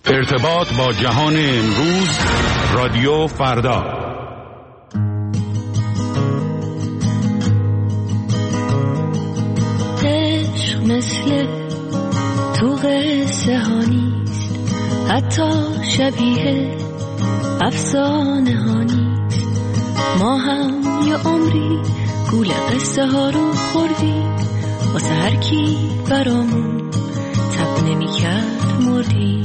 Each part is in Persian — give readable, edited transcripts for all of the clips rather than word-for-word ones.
ارتباط با جهان امروز، رادیو فردا. عشق مثل تو قصه ها نیست، حتی شبیه افسانه ها نیست. ما هم یه عمری گول قصه ها رو خوردیم، واسه هر کی برامون تب نمی کرد مردیم.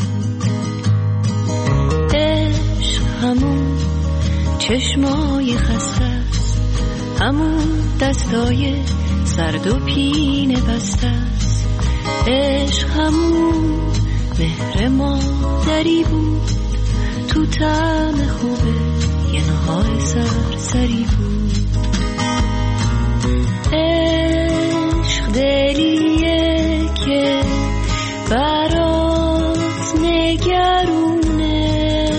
عشق همون چشمای خسته است، همون دستای سرد و پینه بسته است. عشق همون مهر مادری بود، تو طعم خوبه یه نهار سرسری بود. عشق دلیه که برات نگرونه،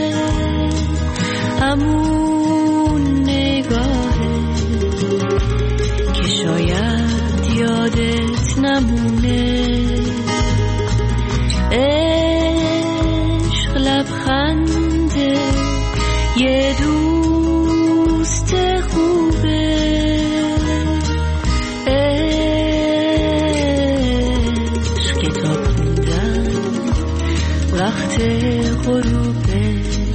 همون نگاهه که شاید یادت نمونه. عشق لبخنده یه دوست خوبه، عشق کتاب خوندن وقت غروبه.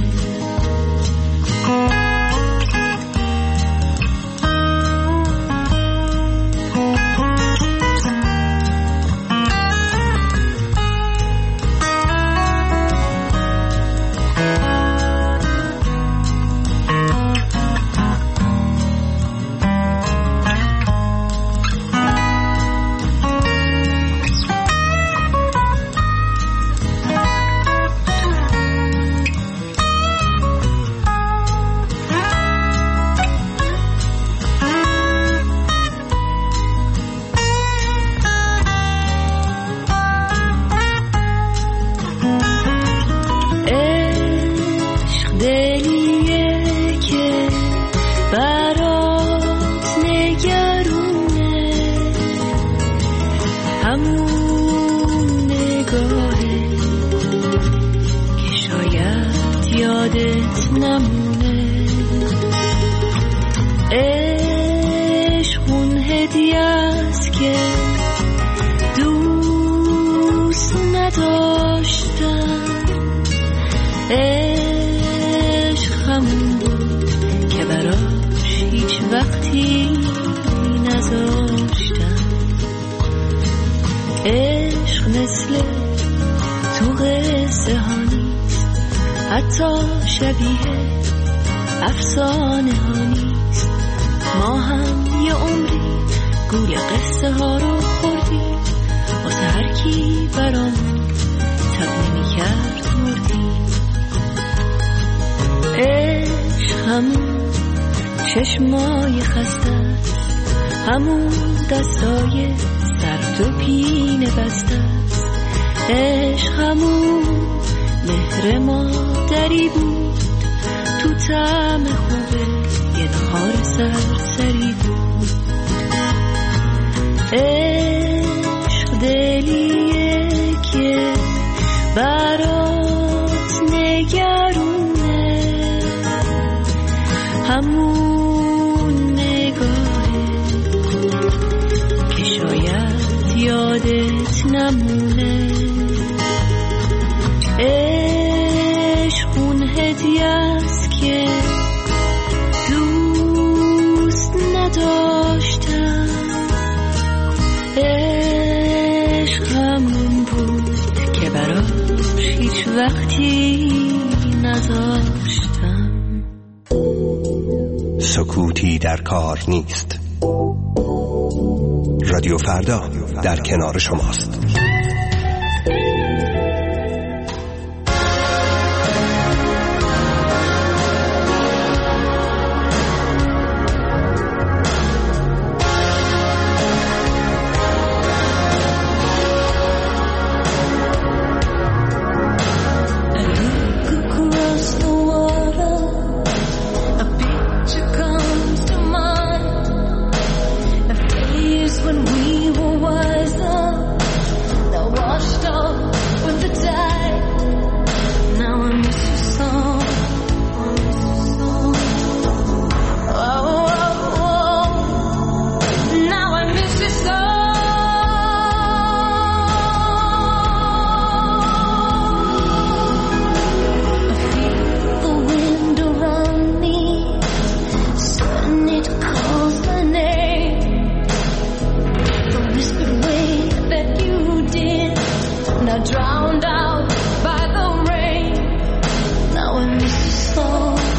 شبیه افسانه ها نیست. ما هم یه عمری گول قصه ها رو خوردیم، واسه هر کی برامون تب نمی کرد مردیم. عشق همون چشمای خسته است، همون دستای سرد و پینه بسته است. عشق همون مهر مادری بود، تو طعم خوبه یه نهار سرسری بود. عشق دلیه که برات نگرونه، همون نگاهه که شاید یادت نمونه. عشق اون هدیه است که دوست نداشتم. عشق همون بود که براش هیچ وقتی نذاشتم. سکوتی در کار نیست. رادیو فردا در کنار شماست. When we were wiser drowned out by the rain. Now I miss you so.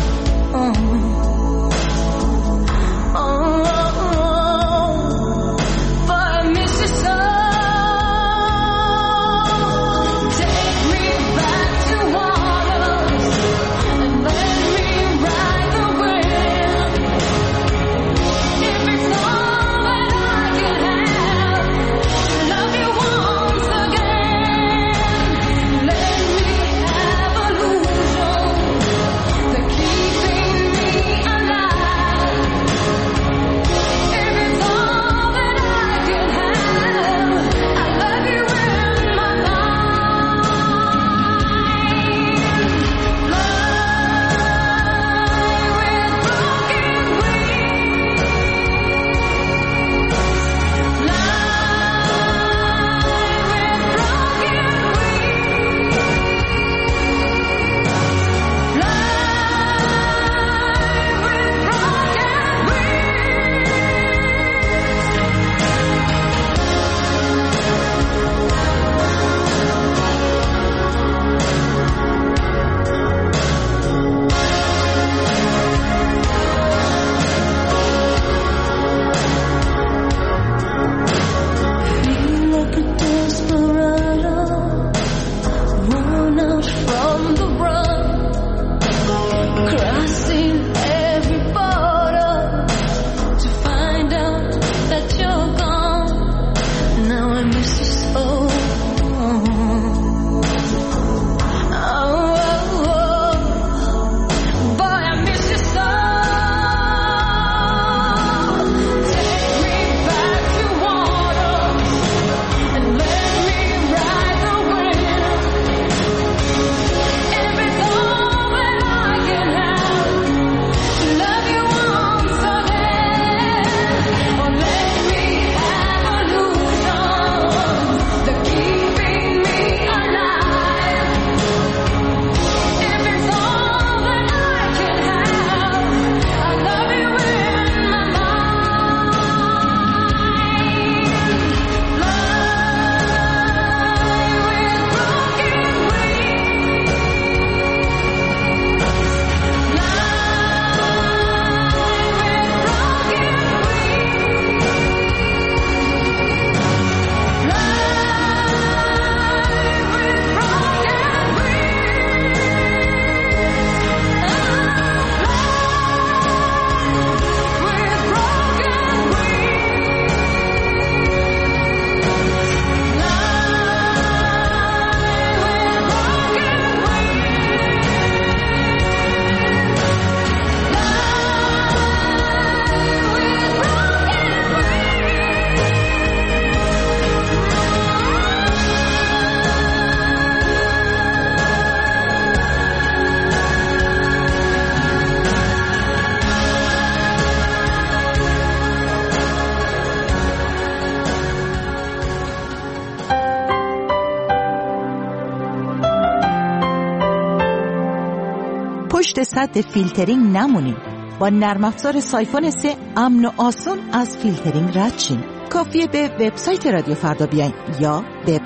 پشت سد فیلترینگ نمونید. با نرم افزار سایفون 3 امن و آسون از فیلترینگ رد شین. کافیه به وبسایت رادیو فردا بیاین یا به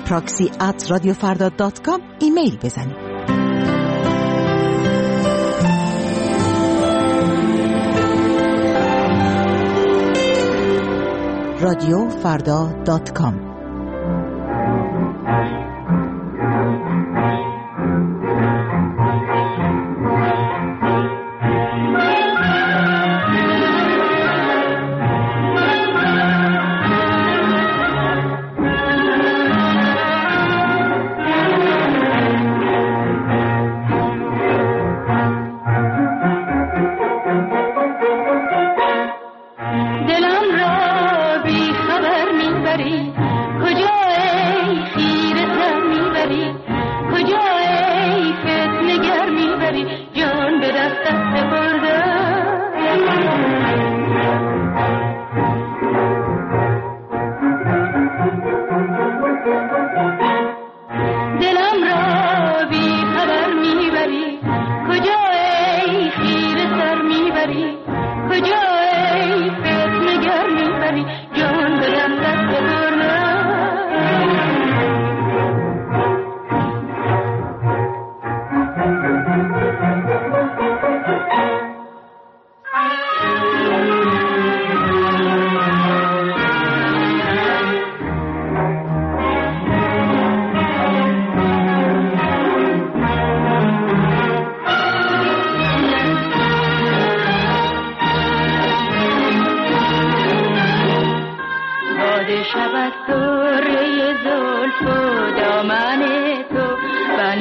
proxy@radiofarda.com ایمیل بزنید. radiofarda.com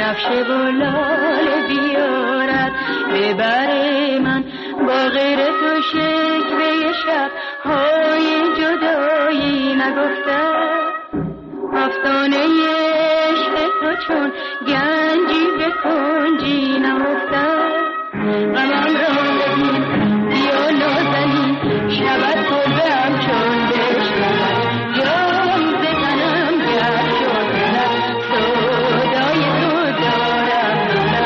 بنفشه و لاله بیارد ببره من با غیر تو شکوه شب های جدایی نگفتم افسانه عشق تو چون گنجی به کنجی نهفتم غمم را ببین بیا نازنین شبت کلبم چون بشنود جام زدنم گر شد صدای تو دارم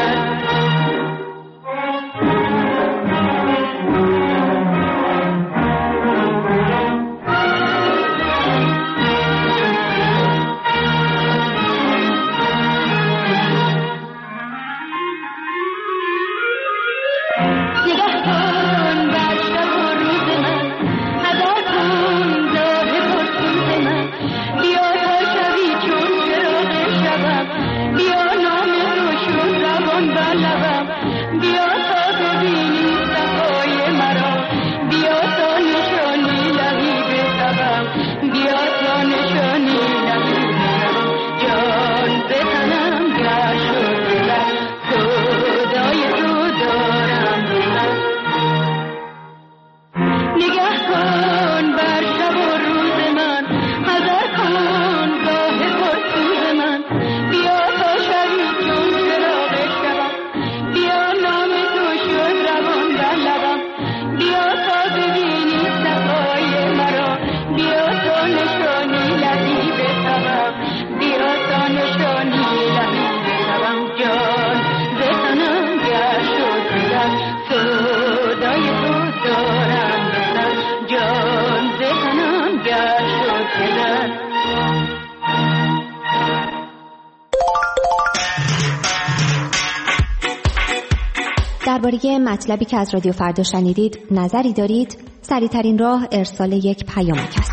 درباره مطلبی که از رادیو فردا شنیدید نظری دارید؟ سریع‌ترین راه ارسال یک پیامک است.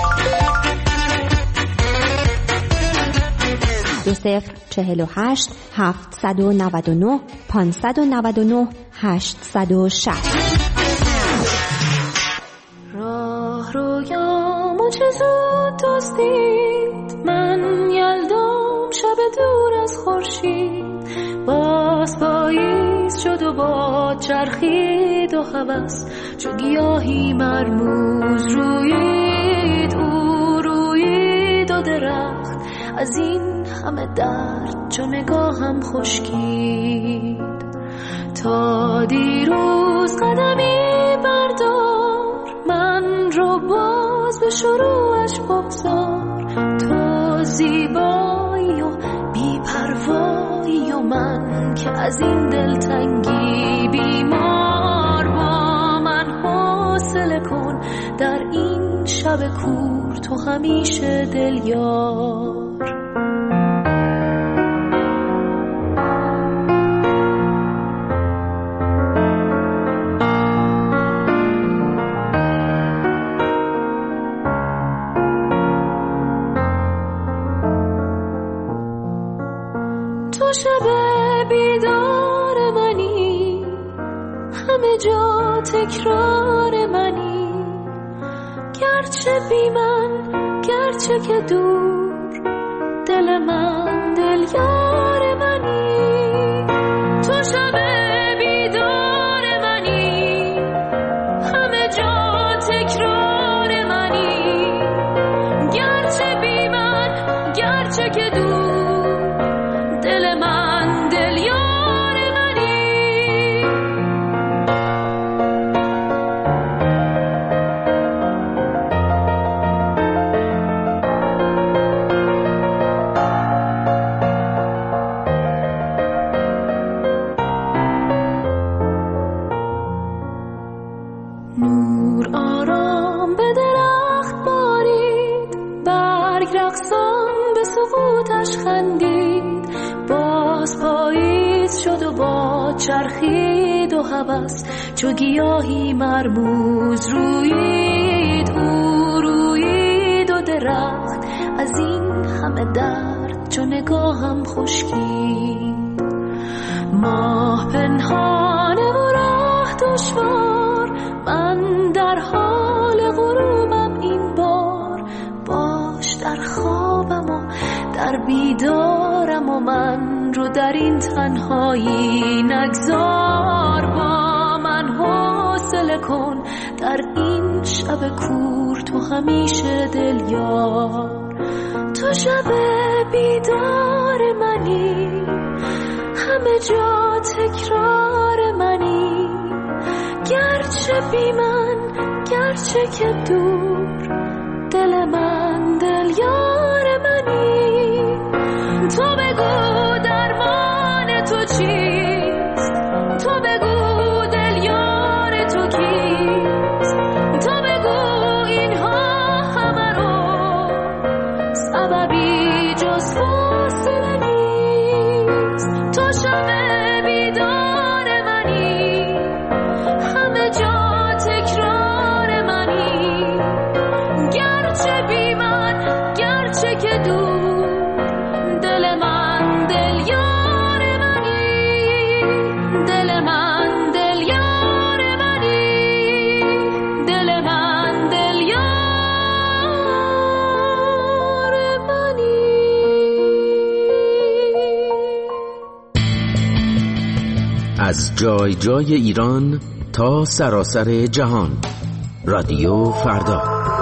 2048 799 599 860. راه رویامو چه زود دزدید، من یلدام شب دور از خورشید، باز پاییز شد و باد چرخید و هوس چو گیاهی مرموز رویید، او رویید و درخت از این همه درد چو نگاهم خشکید. تا دیروز قدمی بردار، من رو باز به شروعش بگذار، تو زیبایی و بی‌پروایی و من که از این دلتنگی بیمار، با من حوصله کن در این شب کور، تو همیشه دلیار. تو شب بیدار منی، همه جا تکرار منی، گرچه بی من گرچه که دور، دل من دل یار منی. تو شب بیدار منی، همه جا تکرار منی، گرچه بی من گرچه که دور، دل من دل یار منی. نور آرام به درخت بارید، برگ رقصان به سقوطش خندید، باز پاییز شد و باد چرخید و هوس چو گیاهی مرموز رویید، او رویید و درخت از این همه درد چو نگاهم خشکید. ماه پنهانه و راه دشوار، من در حال غروبم این بار، باش در خوابم و در بیدارم و من رو در این تنهایی نگذار، با من حوصله کن در این شب کور، تو همیشه دل یار. تو شب بیدار منی، همه جا تکرار منی، گرچه بی من گرچه که دور، دل من دل یار منی. تو بگو درمان تو چیست، تو بگو دل یار تو کیست، تو بگو اینها همه رو سببی جز فاصله نیست. تو شب بیدار منی، همه جا تکرار منی، گرچه بی من گرچه که دور، دل من دل یار منی، دل من دل یار منی، دل من دل یار منی. از جای جای ایران تا سراسر جهان، رادیو فردا.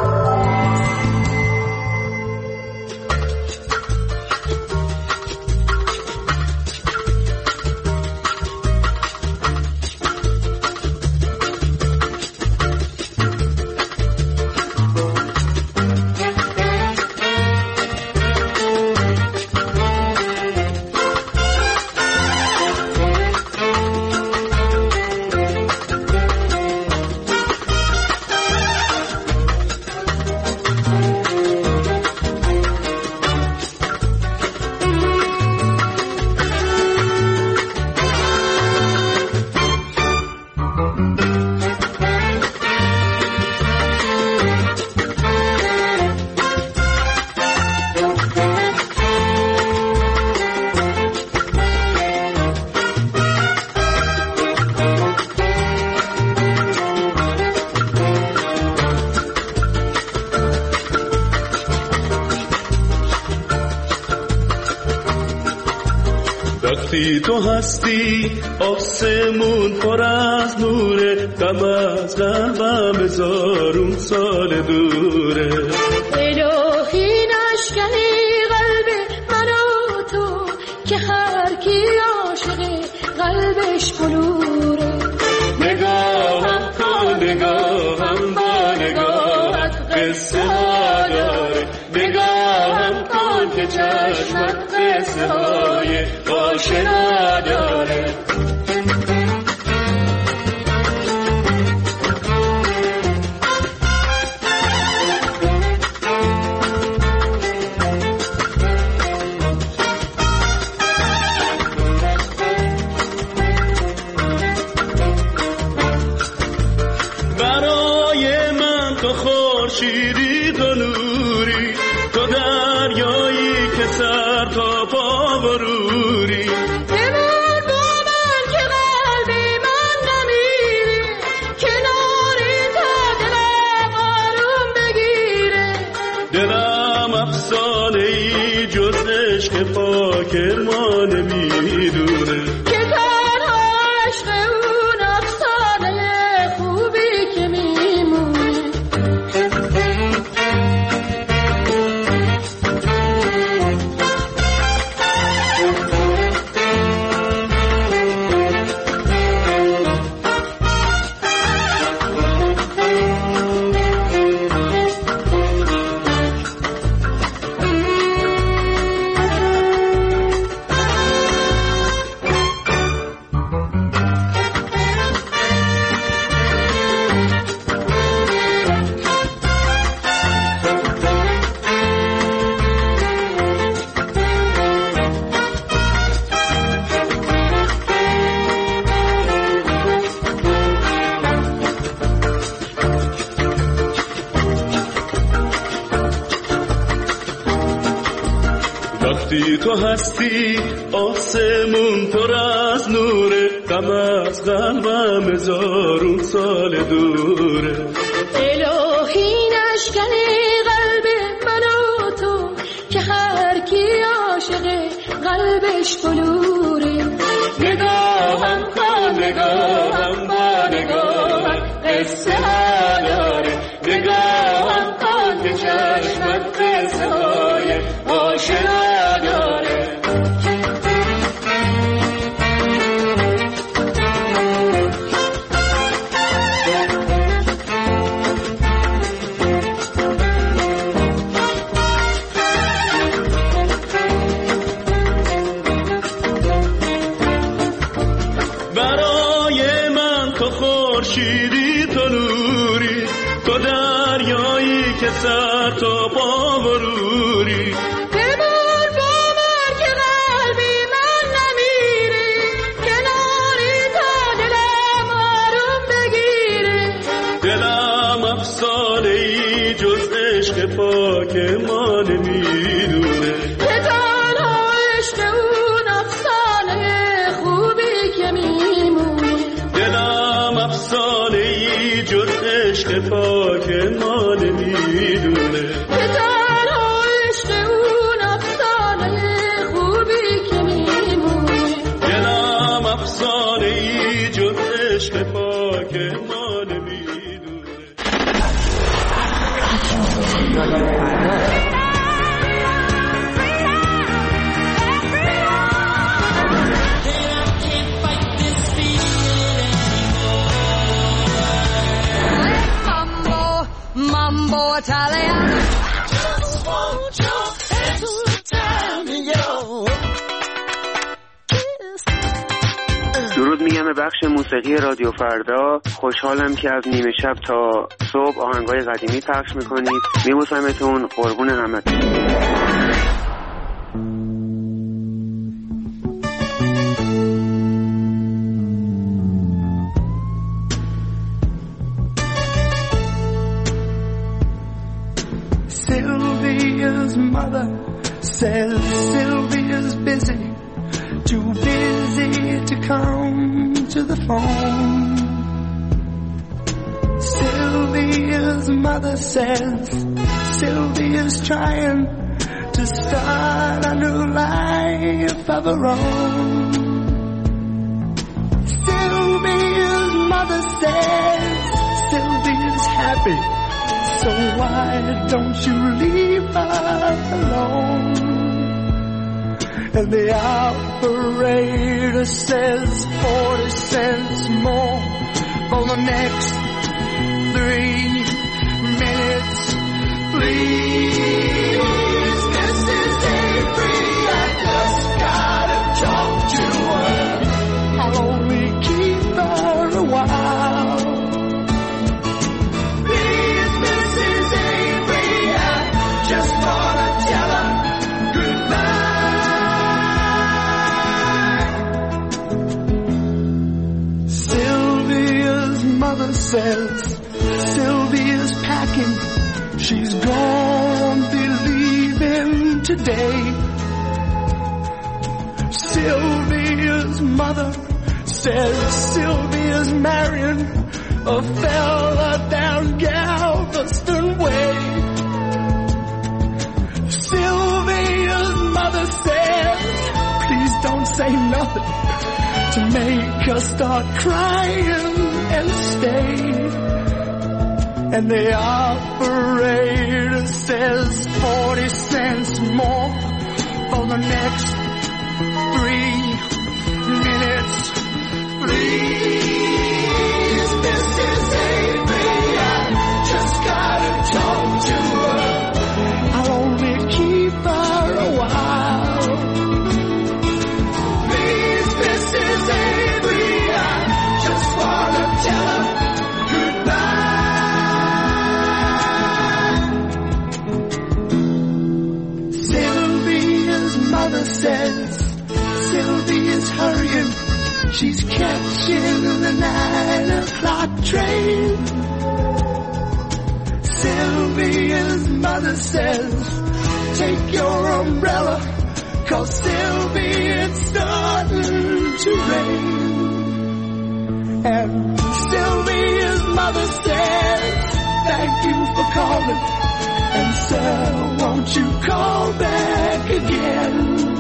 وقتی تو هستی آسمون پر از نوره، غم از قلبم هزارون سال دوره. الهی نشکنی قلب من و تو، که هر کی عاشقه قلبش بلوره. نگاهم کن نگاهم با نگاهت قصه ها داره، نگاهم کن که چشمت قصه های آشنا داره. برای من تو خورشیدی تو نوری، تو دریایی که سر تا پا بروری. بمون با من که قلبی من نمیره، کناری تا دلم آروم بگیره. دلم افسانه ای جز عشق پاک ما نمیدونه، که تنها عشق اون افسانه خوبی که میمونه. وقتی تو هستی آسمون پر از نوره، غم از قلبم هزارون سال دوره. الهی نشکنی قلب من و تو، که هر کی عاشقه قلبش بلوره. قصه ها داره، نگاهم قاطع چشمت قصه های آشنا داره. خورشیدی تو نوری، تو دریایی که سر تا پا بروری. بمون با من که قلبی من نمیری، کناری تا دلم آروم بگیری. دلم افسانه ای جز عشق پاک ما نمیدونه، که تنها عشق اون افسانه خوبی که میمونه. دلم افسانه ای جز عشق پاک ما نمیدونه، که تنها عشق اون افسانه خوبی که میمونه. دلم افسانه ای جز عشق پاک ما نمیدونه. Mambo Italian. درود میگم به بخش موسیقی رادیو فردا. خوشحالم که از نیمه شب تا صبح آهنگای قدیمی پخش میکنید. میبوسمتون، قربون همتون. Sylvia's mother says Sylvia's busy, too busy to come to the phone. Sylvia's mother says Sylvia's trying to start a new life of her own. Sylvia's mother says Sylvia's happy, so why don't you leave her alone? And the operator says 40 cents more for the next 3 minutes, please. Mrs. Avery, I just gotta talk to her. I'll only keep her a while. Just wanna tell her goodbye. Sylvia's mother says Sylvia's packing, she's gonna be leaving today. Sylvia's mother says Sylvia's marrying a fella down Galveston Way. Sylvia's mother says, please don't say nothing to make her start crying and stay. And the operator says 40 cents more for the next 3 minutes, please. Mrs. Avery, I just gotta talk to her. I'll only keep her a while. Please, Mrs. Avery, I just wanna tell her goodbye. Sylvia's mother says Sylvia's hurrying, she's catching the 9 o'clock train. Sylvia's mother says, take your umbrella, 'cause Sylvia, it's starting to rain. And Sylvia's mother says, thank you for calling, and sir, won't you call back again?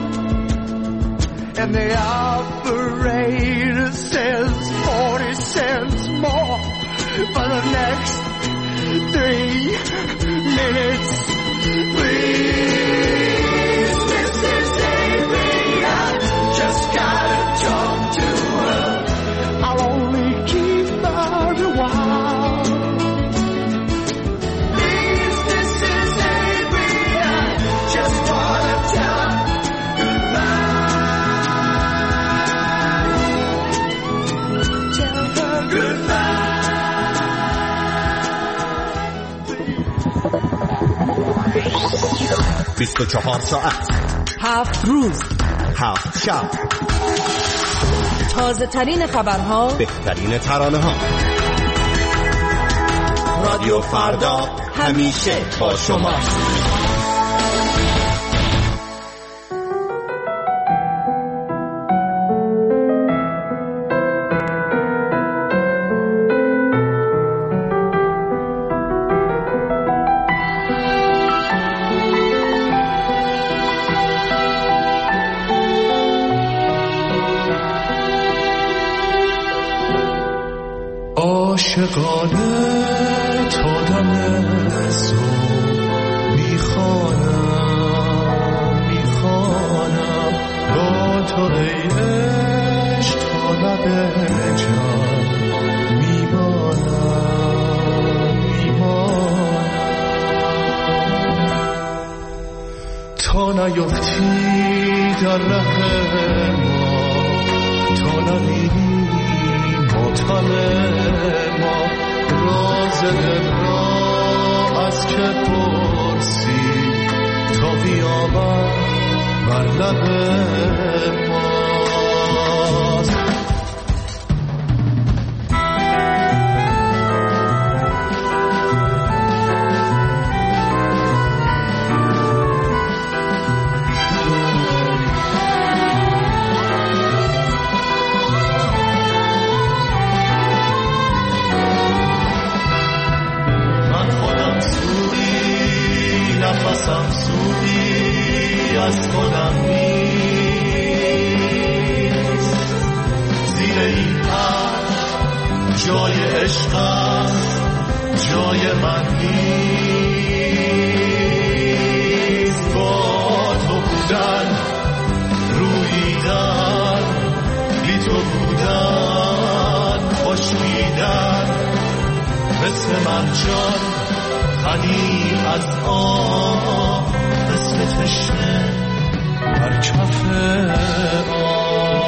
And the operator says 40 cents more for the next 3 minutes, please. This is Adrian, just gotta talk to her. I'll only keep her a while. Please, this is Adrian, just wanna tell goodbye. Tell her goodbye. 24 ساعت 7 روز 7 شب، تازه ترین خبرها، بهترین ترانه ها. رادیو فردا همیشه با شما. عاشقانه تا دم صبح میخوانم با تو ای عشق تا لب جان میمانم تا نیفتی در ره ما، تا نمیری ماتم ما، راز دل را از که پرسی تا بیامد بر لب ماست. نفسم سوی از خودم نیست، زیر این عرش جای عشق است، جای من نیست. با تو بودن، روییدن، بی تو بودن، خوشیدن، مثل مرجان غنی از آب، مثل تشنه بر کف آب.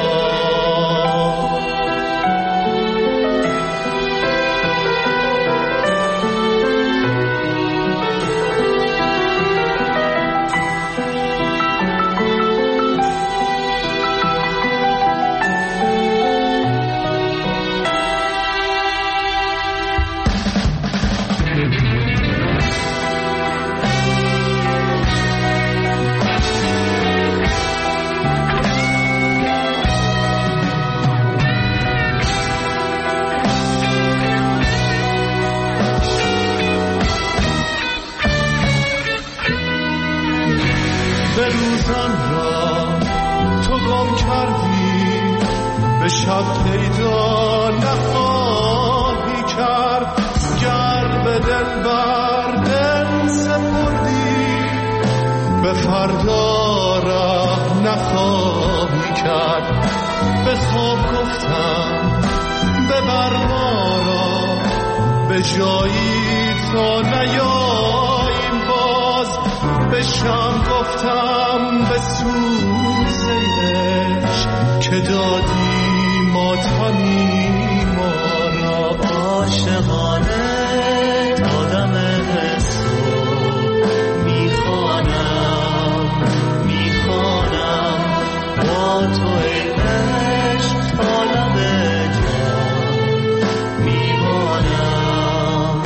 به روزان را تو گم کردی، به شب پیدا نخواهی کرد. گر به دل بر دل سپردی، به فردا راه نخواهی کرد. به خواب گفتم ببر ما را به جایی تا نیاییم باز. به شام گفتم به سوز عشق که دادی ماتمی ما را. عاشقانه تا دم صبح میخوانم با تو ای عشق تا لب جان میمانم.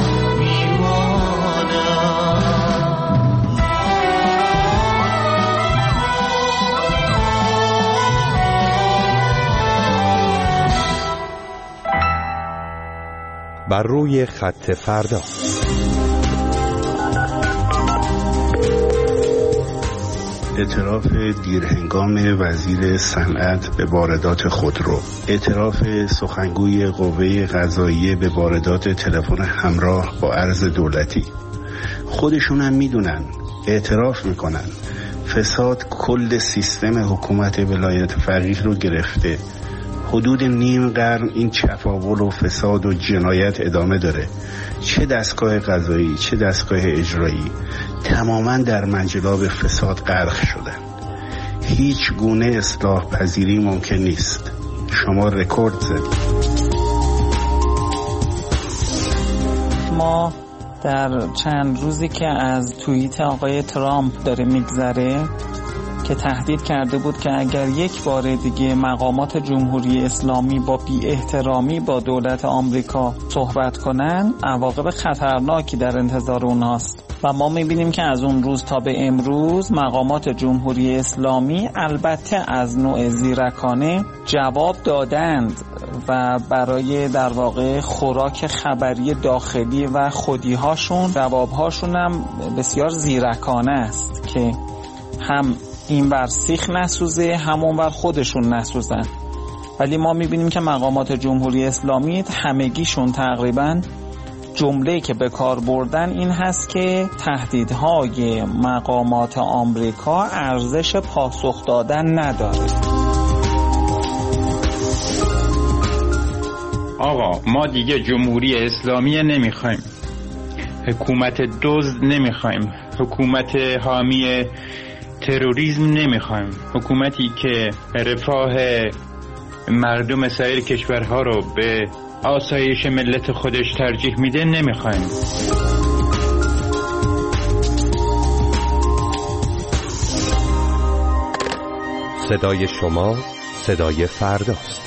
بر روی خط فردا. اعتراف دیرهنگام وزیر صنعت به واردات خودرو، اعتراف سخنگوی قوه قضاییه به واردات تلفن همراه با ارز دولتی. خودشون هم میدونن، اعتراف میکنن فساد کل سیستم حکومت ولایت فقیه رو گرفته. حدود نیم قرن این چپاول و فساد و جنایت ادامه داره. چه دستگاه قضایی چه دستگاه اجرایی تماما در منجلاب فساد غرق شدن. هیچ گونه اصلاح پذیری ممکن نیست. شما رکورد زدید. ما در چند روزی که از توییت آقای ترامپ داره میگذره که تهدید کرده بود که اگر یک بار دیگه مقامات جمهوری اسلامی با بی احترامی با دولت آمریکا صحبت کنن، عواقب خطرناکی در انتظار اونهاست. و ما میبینیم که از اون روز تا به امروز مقامات جمهوری اسلامی البته از نوع زیرکانه جواب دادند و برای در واقع خوراک خبری داخلی و خودیهاشون جوابهاشون هم بسیار زیرکانه است که هم این ور سیخ نسوزه همون ور خودشون نسوزن. ولی ما میبینیم که مقامات جمهوری اسلامی همگیشون تقریباً جمله‌ای که به کار بردن این هست که تهدیدهای مقامات آمریکا ارزش پاسخ دادن نداره. آقا ما دیگه جمهوری اسلامی نمیخوایم، حکومت دزد نمیخوایم، حکومت حامی تروریسم نمیخوایم، حکومتی که رفاه مردم سایر کشورها رو به آسایش ملت خودش ترجیح میده نمیخوایم. صدای شما صدای فرداست.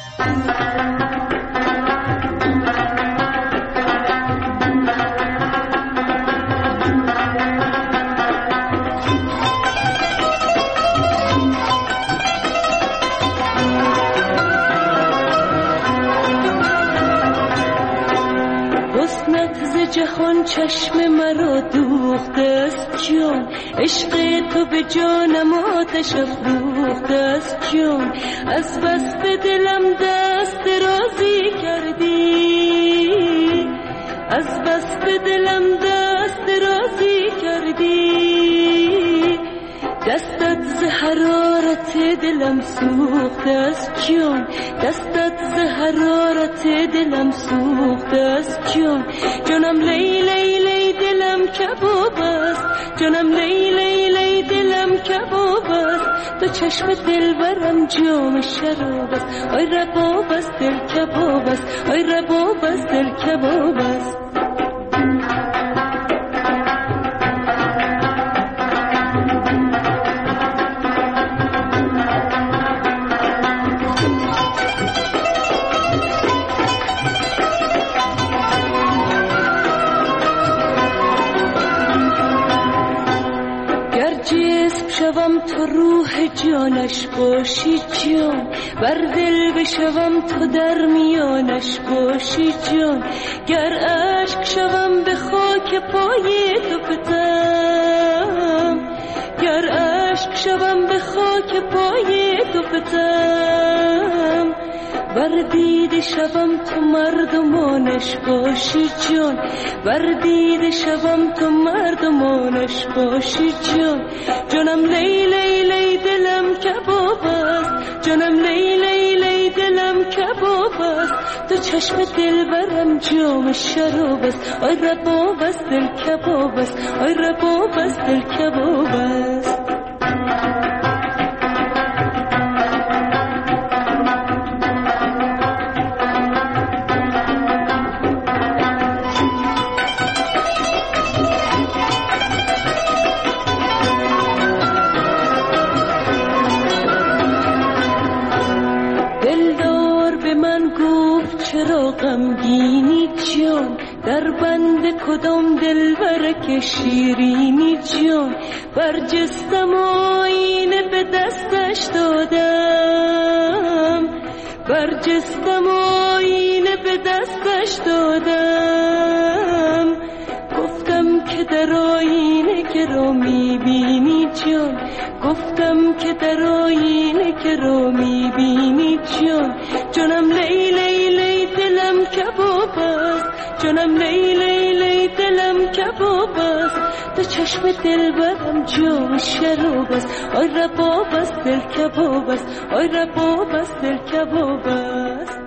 جهان چشم مرا دوخته است جان، عشق تو به جانم آتش افروخته است جان. از بس به دلم دست درازی کردی، از بس به دلم دست درازی کردی. دستت ز حرارت دلم سوخته است جان، دستت ز حرارت دلم سوخته است جان. جانم لی لی لی دلم کباب است، جانم لی لی لی دلم کباب است. تو چشم دلبرم جام شراب است، آی رباب است دل کباب است، آی رباب است دل کباب است. شوم تو روح جانش باشی جان، بر دل بشوم تو در میانش باشی جان. گر عشق شوم به خاک پای تو فتم، گر عشق شوم به خاک پای تو فتم. بر دیده شوم تو مردمانش باشی جان، بر دیده شوم تو مردمانش باشی جان. جانم لی لی لی دلم کباب است، جانم لی لی لی دلم کباب است. تو چشم دلبرم جام شراب است، آی رباب است دل کباب است، آی رباب است دل کباب است. چرا غمگینی جان، در بند کدام دلبر که شیرینی جان. برجستم آینه به دستش دادم، برجستم آینه به دستش دادم. گفتم که در آینه که رو میبینی جان، گفتم که در آینه که رو میبینی جانم لی لی لی دلم کباب است، جانم لی لی لی دلم کباب است، تو چشم دلبرم جام شراب است، آی رباب است دل کباب است، آی رباب است دل کباب است.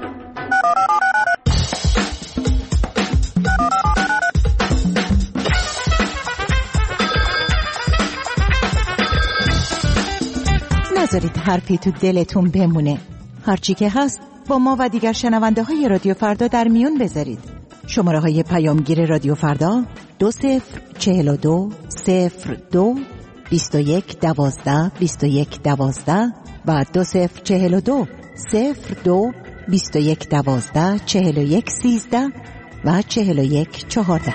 نذارید حرفی تو دلتون بمونه. هرچی که هست با ما و دیگر شنونده های رادیو فردا در میون بذارید. شماره های پیامگیر رادیو فردا 2042 02 21 12 21 12 و 2042 02 21 12 41 13 و 41 14.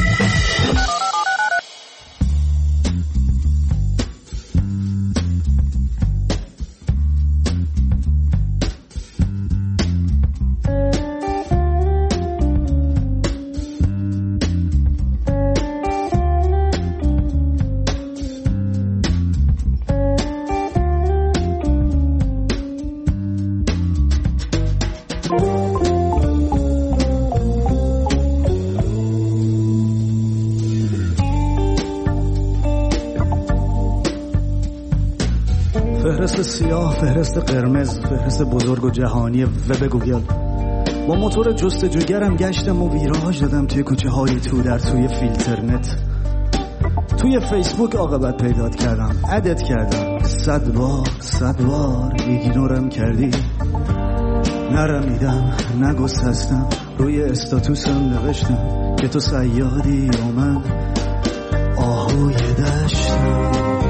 فهرست سیاه، فهرست قرمز، فهرست بزرگ و جهانی وب گوگل. با موتور جستجوگرم گشتم و ویراژ دادم توی کوچه های تو در توی فیلترنت. توی فیسبوک عاقبت پیدات کردم، ادت کردم، 100 بار ایگنورم کردی. نرمیدم، نگسستم، روی استاتوسم نوشتم که تو صیادی و من آهوی دشتم.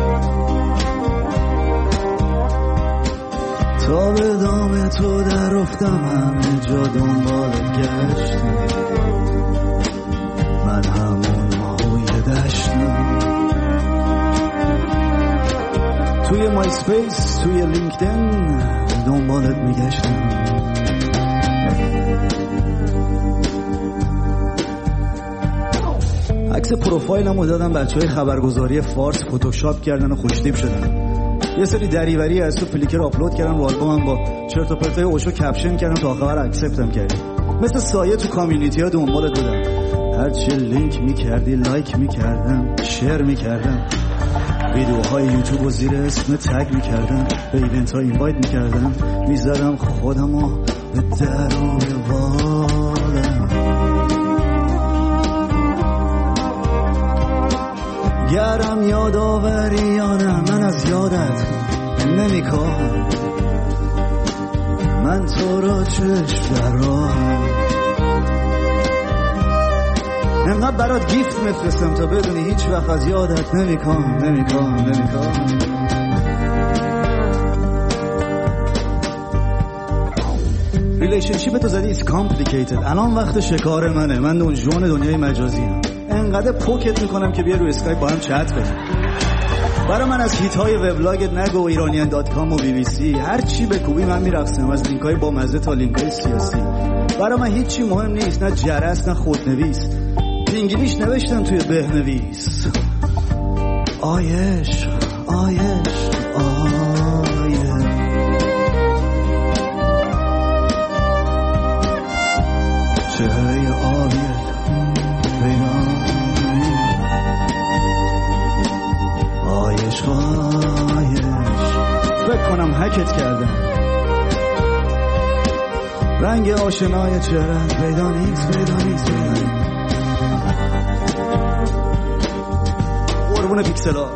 تا به دام تو در افتم همه جا دنبالت گشتم، من همون آهوی دشتم. توی مای سپیس، توی لینکدین دنبالت میگشتم. عکس پروفایلمو دادم بچهای خبرگزاری فارس فتوشاپ کردن و خوشتیپ شدن. یه سری دریوری از تو فلیکر آپلود کردم رو آلبومم، با چرت و پرتای اوشو کپشن کردم تا آخر اکسپتم کردی. مثل سایه تو کامیونیتی ها دنبالت بودم، هرچی لینک میکردی لایک میکردم، شیر میکردم، ویدیوهای یوتیوب و زیر اسم تگ میکردم، به ایونت ها اینوایت میکردم، میزدم خودمو به در و دیوارم. گرم یادآوریانم، من از یادت نمیکنم، من تو را چشم دارم. انقدر برات گیفت میفرستم تا بدونی هیچ وقت از یادت نمیکنم. ریلیشنشیپ تو زدی it's complicated. الان وقت شکار منه، من دون جون دنیای مجازی هم. انقدر پوکت میکنم که بیا روی اسکایپ با هم چت کنیم. برای من از هیت های وبلاگت نگو، iranian.com و BBC، هر چی بکوبی من میرقصم، از لینک های با مزه تا لینک های سیاسی. برای من هیچی مهم نیست، نه جرس نه خودنویس، انگلیش نوشتم توی بهنویس. آیش چهره آبیت آیش فکر کنم هکت کردم، رنگ آشنای چهره‌ات پیدا نیست. قربون پیکسلا.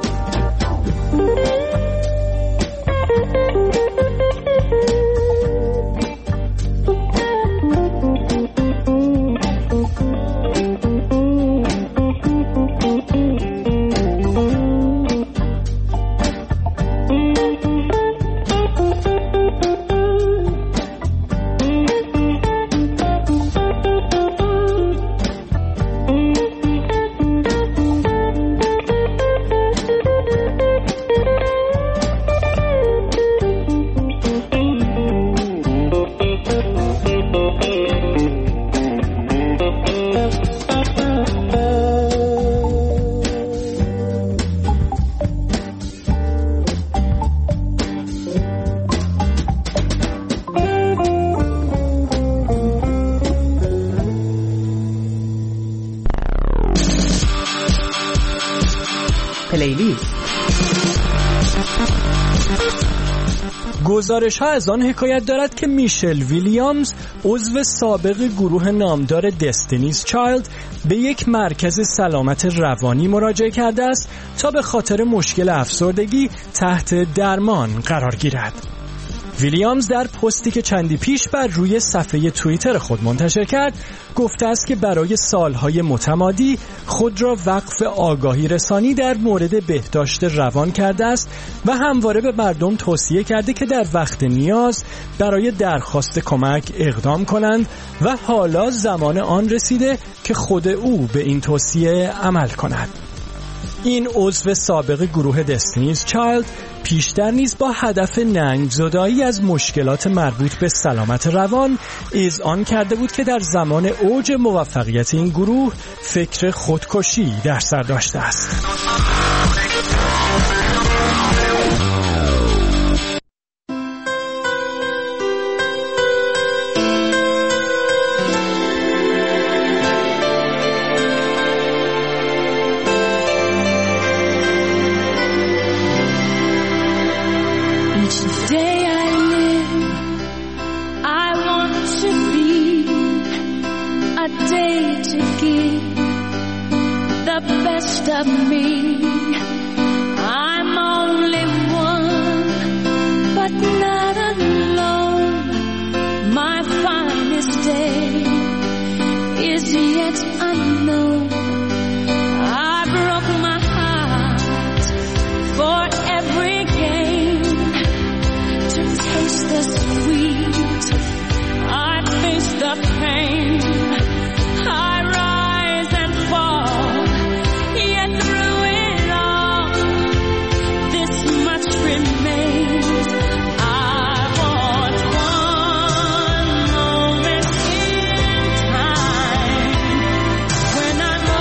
پلیلیست. گزارش ها از آن حکایت دارد که میشل ویلیامز عضو سابق گروه نامدار دستینیز چایلد به یک مرکز سلامت روانی مراجعه کرده است تا به خاطر مشکل افسردگی تحت درمان قرار گیرد. ویلیامز در پستی که چندی پیش بر روی صفحه توییتر خود منتشر کرد گفته است که برای سالهای متمادی خود را وقف آگاهی رسانی در مورد بهداشت روان کرده است و همواره به مردم توصیه کرده که در وقت نیاز برای درخواست کمک اقدام کنند و حالا زمان آن رسیده که خود او به این توصیه عمل کند. این عضو سابق گروه دستینیز چایلد پیشتر نیز با هدف ننگزدایی از مشکلات مربوط به سلامت روان اذعان کرده بود که در زمان اوج موفقیت این گروه فکر خودکشی در سر داشته است. Of me, I'm only one, but not alone. My finest day is yet unknown. I broke my heart for every gain to taste the sweet. I face the pain. I rise and fall. Through it all, this much remains. I want one moment in time when I'm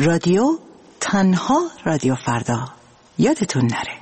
رادیو، تنها رادیو فردا. یادتون نره.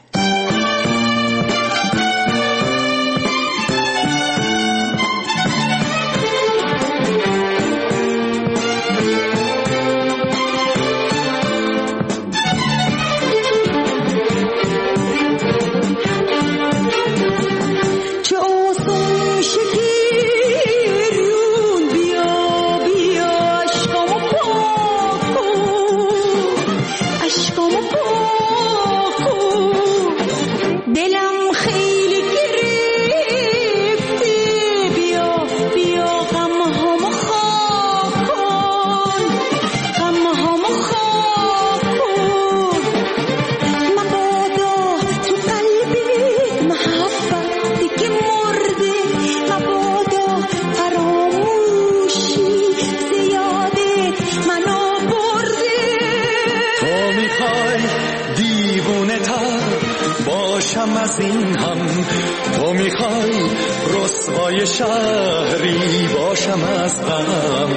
از این هم تو میخوای رسوای شهری باشم از غم،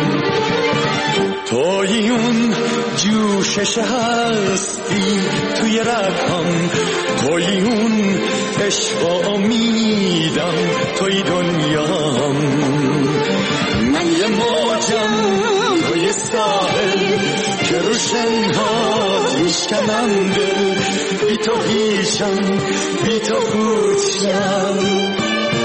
توی اون جوشش هستی توی رگم، توی اون عشق و امیدم، توی دنیام. من یه موجم توی ساحل که رو شنهات میشکنم دل، بی تو هیچم بی تو پوچم.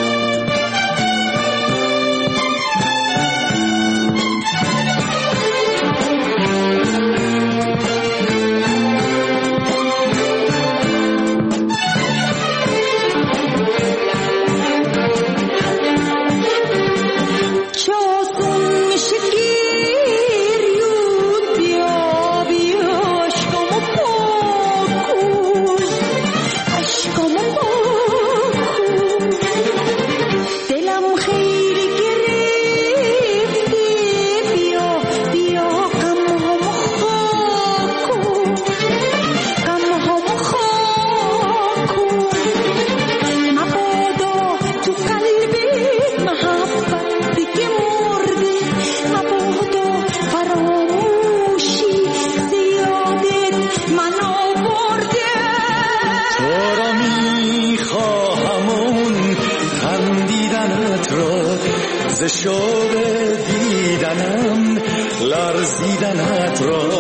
شوق دیدنم لرزیدنت را،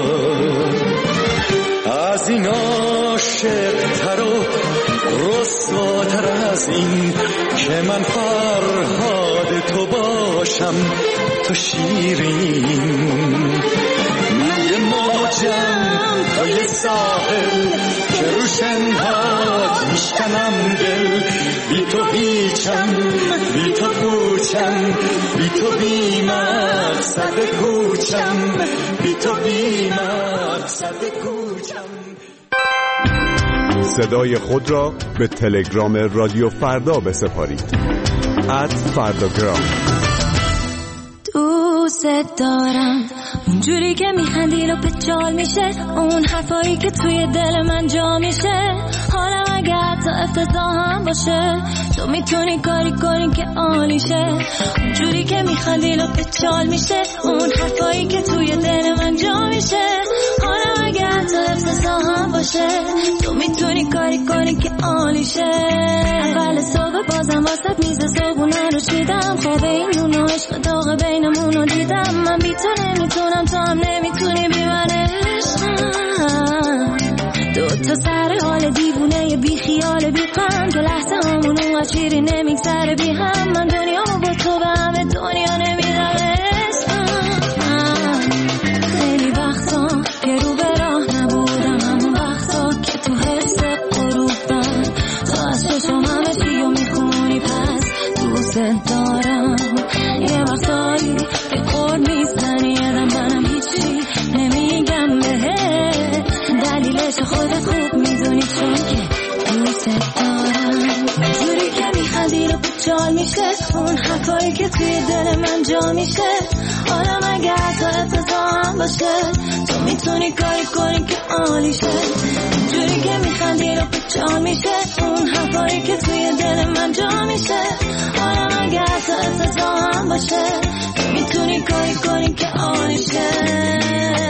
از این عاشق تر و رسواتر از این که من فرهاد تو باشم تو شیرین. من یه موجم توی ساحل که رو شنهات میشکنم دل، بی تو هیچم بی تو پوچم، بی تو بی مقصد کوچم، بی تو بی مقصد کوچم. صدای خود را به تلگرام رادیو فردا بسپارید. @فرداگرام. دوست دارم اونجوری که میخندی و پچال میشه، اون حرفایی که توی دل من جا میشه. حالم اگه حتی افتضاح هم باشه، تو میتونی کاری کنی که عالیشه. اونجوری که میخندی و پچال میشه، اون حرفایی که توی دل من جا میشه. حالم اگه حتی افتضاح هم باشه، تو میتونی کاری کنی که عالیشه. اول صبح بازم واسط میز صبحونه رو چیدم، خواب این نون و عشق داغ بینمون رو دیدم. من بی تو نمیتونم، تو هم نمیتونی بی من عشقم. دوتا سر حال دیوونه بی خیال بی غم، که لحظه همون اونقدر شیرین نمیگذره بی هم. من دنیامو با تو به همه دنیا نمیدم عشقم. خیلی وقتا که رو به راه نبودم، همون وقتا که تو حس غروبم، تو از چشم همه چیو میخونی پس دوست دارم. یه وقتایی که قول میزنی یادم منم هیچی نمیگم بهت، دلیلش خودت خوب میدونی چون که دوست دارم. جوری که میخندی رو پچال میشه، اون حرفایی که توی دل من جا میشه. حالم اگه حتی افتضاح هم باشه، تو میتونی کاری کنی که عالیشه. جوری که میخندی رو پچال میشه، اون حرفایی که توی دل من جا میشه. حالم اگه حتی دست تو هم باشه میتونی کاری کنی که عالی شه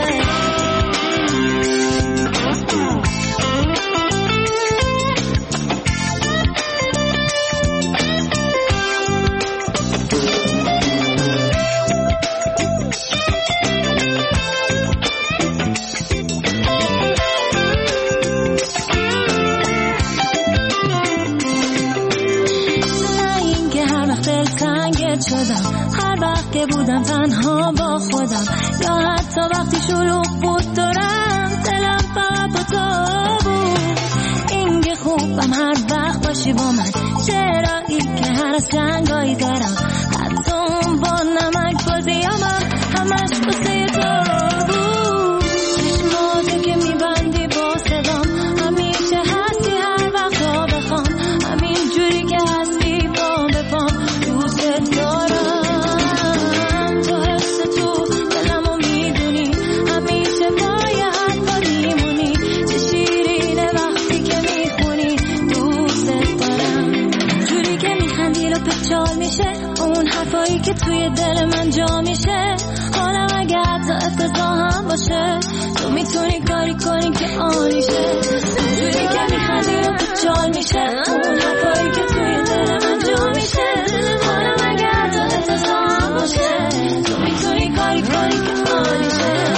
هر وقت که بودم تنها با خودم یا حتی وقتی شلوغ بود دورم دلم فقط با تو بود این که خوبم هر وقت باشی با من چرایی که هر از جنگایی دارم حتی اون با نمک بازیامم همش بسه تو بود چشماتو که میبندی با صدام همیشه هستی هر وقت ها بخوام همین جوری که هستی با بپام دوست دارم تو حس تو دلمو میدونی همیشه باید با میمونی چه شیرینه وقتی که میخونی دوست دارم جوری که میخندی رو پیچال میشه اون حرفایی که توی دل من جا میشه حالم اگه حتی افتضاح هم باشه تو میتونی کاری کنی که عالی شه جوری که میخندی رو پیچال میشه اون حرفایی که توی دل من جا میشه حالم اگه حتی افتضاح هم باشه تو میتونی کاری کنی که عالی شه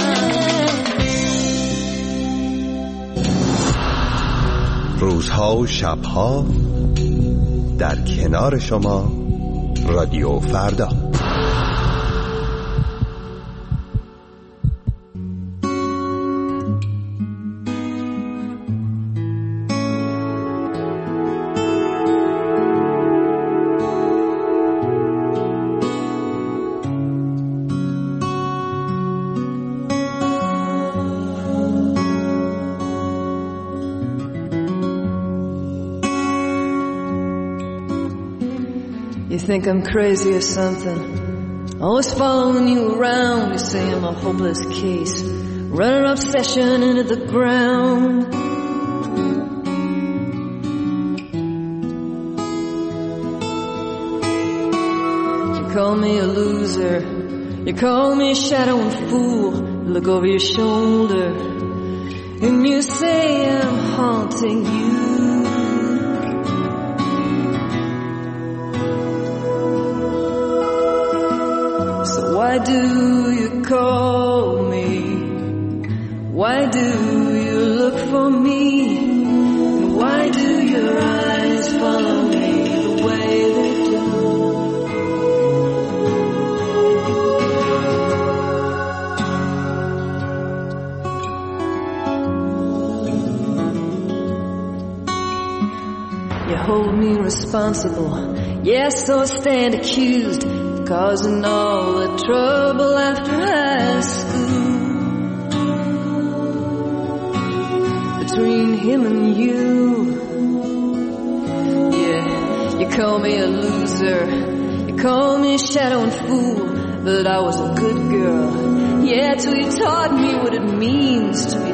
روزها و شبها در کنار شما رادیو فردا. You think I'm crazy or something? Always following you around. You say I'm a hopeless case, running obsession into the ground. You call me a loser, you call me a shadow and fool. You look over your shoulder and you say I'm haunting you. Why do you call me? Why do you look for me? Why do your eyes follow me the way they do? You hold me responsible, yes, so I stand accused, causing all the trouble after high school. Between him and you, yeah, you call me a loser, you call me a shadow and fool, but I was a good girl, yeah, till you taught me what it means to be